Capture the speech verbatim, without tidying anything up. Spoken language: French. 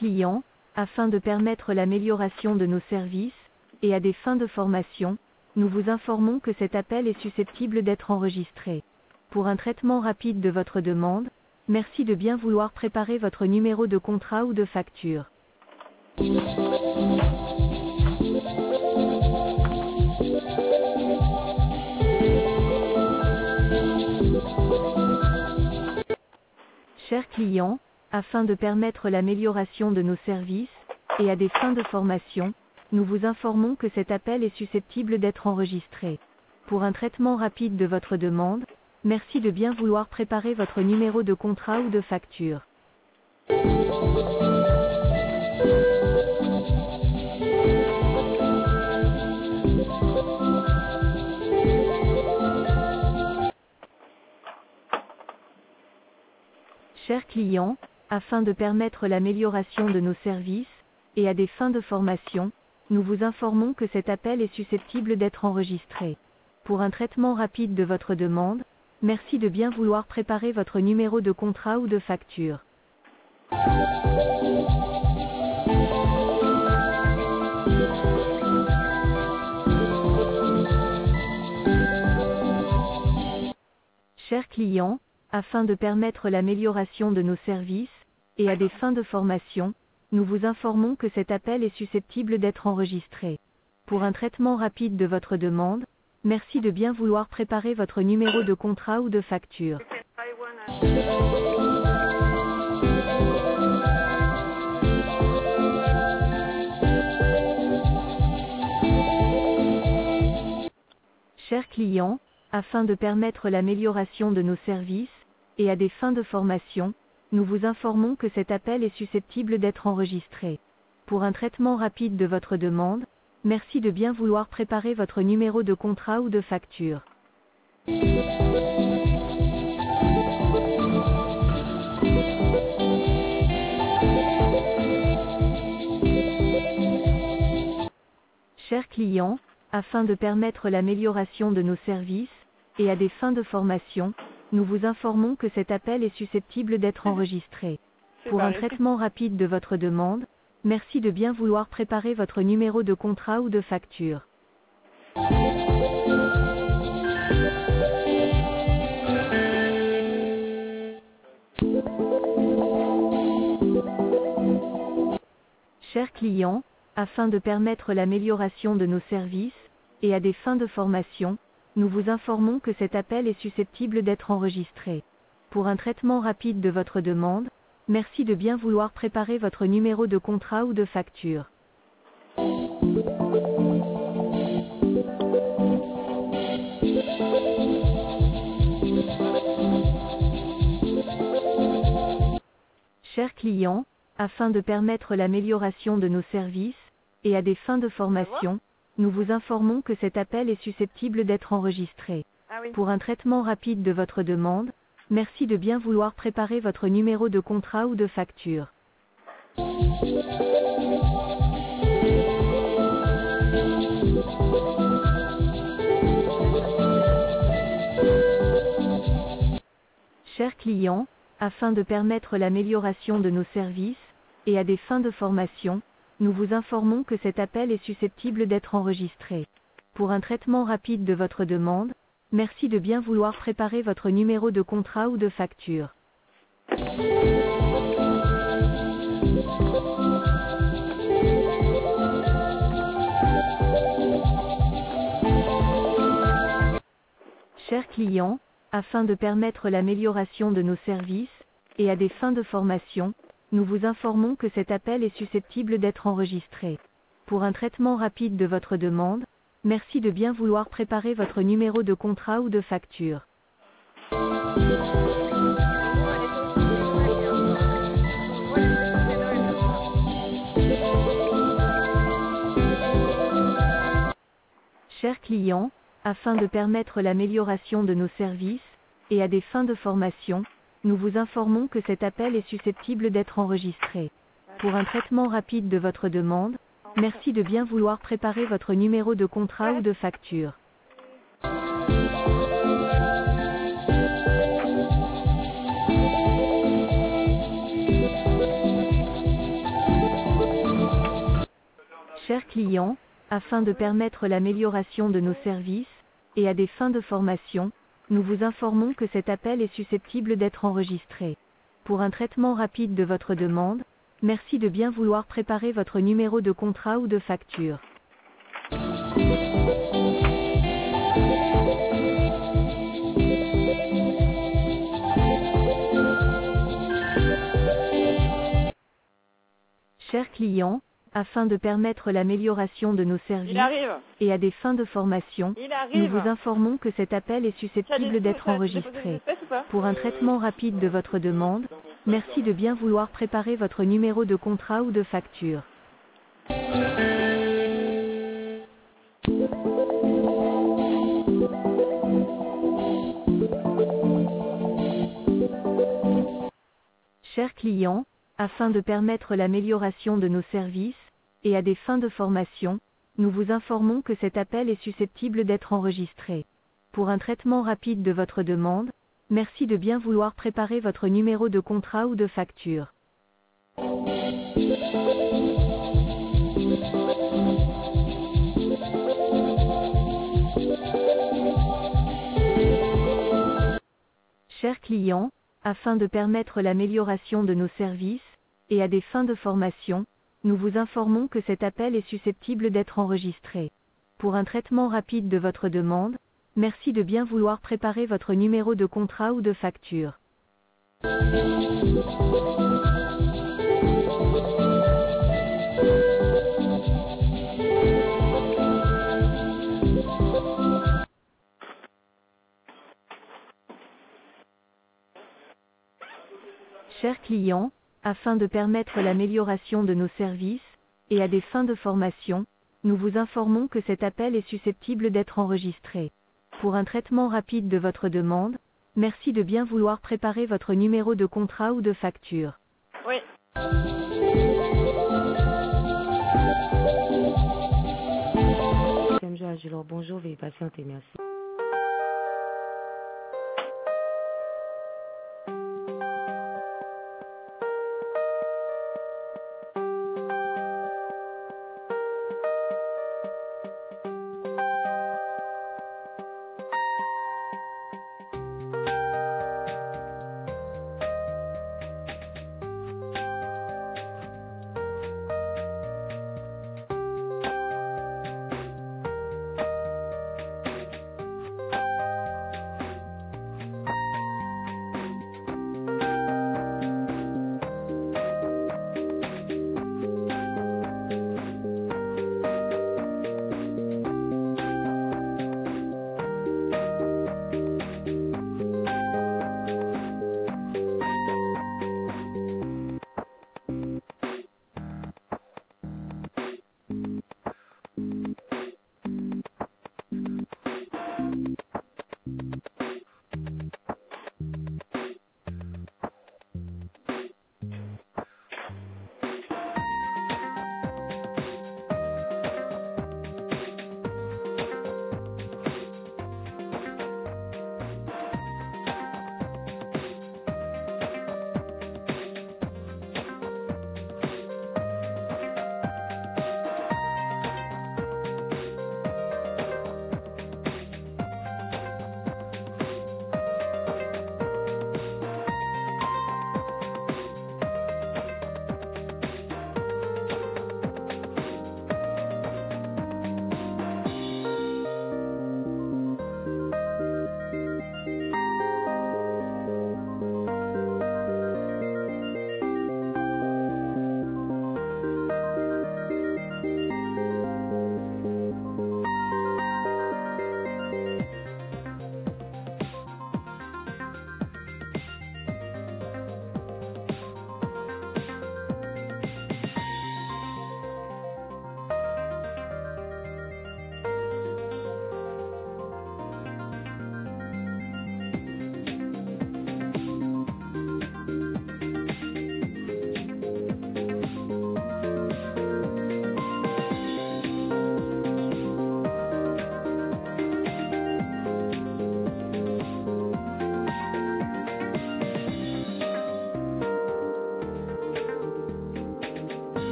client, afin de permettre l'amélioration de nos services, et à des fins de formation, nous vous informons que cet appel est susceptible d'être enregistré. Pour un traitement rapide de votre demande, merci de bien vouloir préparer votre numéro de contrat ou de facture. Chers clients, afin de permettre l'amélioration de nos services, et à des fins de formation, nous vous informons que cet appel est susceptible d'être enregistré. Pour un traitement rapide de votre demande, merci de bien vouloir préparer votre numéro de contrat ou de facture. Chers clients, afin de permettre l'amélioration de nos services, et à des fins de formation, nous vous informons que cet appel est susceptible d'être enregistré. Pour un traitement rapide de votre demande, merci de bien vouloir préparer votre numéro de contrat ou de facture. Chers clients, afin de permettre l'amélioration de nos services, et à des fins de formation, nous vous informons que cet appel est susceptible d'être enregistré. Pour un traitement rapide de votre demande, merci de bien vouloir préparer votre numéro de contrat ou de facture. Chers clients, afin de permettre l'amélioration de nos services, et à des fins de formation, nous vous informons que cet appel est susceptible d'être enregistré. Pour un traitement rapide de votre demande, merci de bien vouloir préparer votre numéro de contrat ou de facture. Chers clients, afin de permettre l'amélioration de nos services, et à des fins de formation, nous vous informons que cet appel est susceptible d'être enregistré. Pour un traitement rapide de votre demande, merci de bien vouloir préparer votre numéro de contrat ou de facture. Chers clients, afin de permettre l'amélioration de nos services, et à des fins de formation, nous vous informons que cet appel est susceptible d'être enregistré. Pour un traitement rapide de votre demande, merci de bien vouloir préparer votre numéro de contrat ou de facture. Chers clients, afin de permettre l'amélioration de nos services, et à des fins de formation, nous vous informons que cet appel est susceptible d'être enregistré. Pour un traitement rapide de votre demande, merci de bien vouloir préparer votre numéro de contrat ou de facture. Chers clients, afin de permettre l'amélioration de nos services, et à des fins de formation, nous vous informons que cet appel est susceptible d'être enregistré. Pour un traitement rapide de votre demande, merci de bien vouloir préparer votre numéro de contrat ou de facture. Chers clients, afin de permettre l'amélioration de nos services, et à des fins de formation, nous vous informons que cet appel est susceptible d'être enregistré. Pour un traitement rapide de votre demande, merci de bien vouloir préparer votre numéro de contrat ou de facture. Chers clients, afin de permettre l'amélioration de nos services, et à des fins de formation, nous vous informons que cet appel est susceptible d'être enregistré. Pour un traitement rapide de votre demande, merci de bien vouloir préparer votre numéro de contrat ou de facture. Chers clients, afin de permettre l'amélioration de nos services, et à des fins de formation, nous vous informons que cet appel est susceptible d'être enregistré. Pour un traitement rapide de votre demande, merci de bien vouloir préparer votre numéro de contrat ou de facture. Chers clients, afin de permettre l'amélioration de nos services, et à des fins de formation, nous vous informons que cet appel est susceptible d'être enregistré. Pour un traitement rapide de votre demande, merci de bien vouloir préparer votre numéro de contrat ou de facture. Chers clients, afin de permettre l'amélioration de nos services, et à des fins de formation, nous vous informons que cet appel est susceptible d'être enregistré. Pour un traitement rapide de votre demande, merci de bien vouloir préparer votre numéro de contrat ou de facture. Chers clients, afin de permettre l'amélioration de nos services, et à des fins de formation, nous vous informons que cet appel est susceptible d'être enregistré. Pour un traitement rapide de votre demande, merci de bien vouloir préparer votre numéro de contrat ou de facture. Chers clients, afin de permettre l'amélioration de nos services, et à des fins de formation, nous vous informons que cet appel est susceptible d'être enregistré. Pour un traitement rapide de votre demande, merci de bien vouloir préparer votre numéro de contrat ou de facture. Oui. Bonjour, veuillez patienter, merci.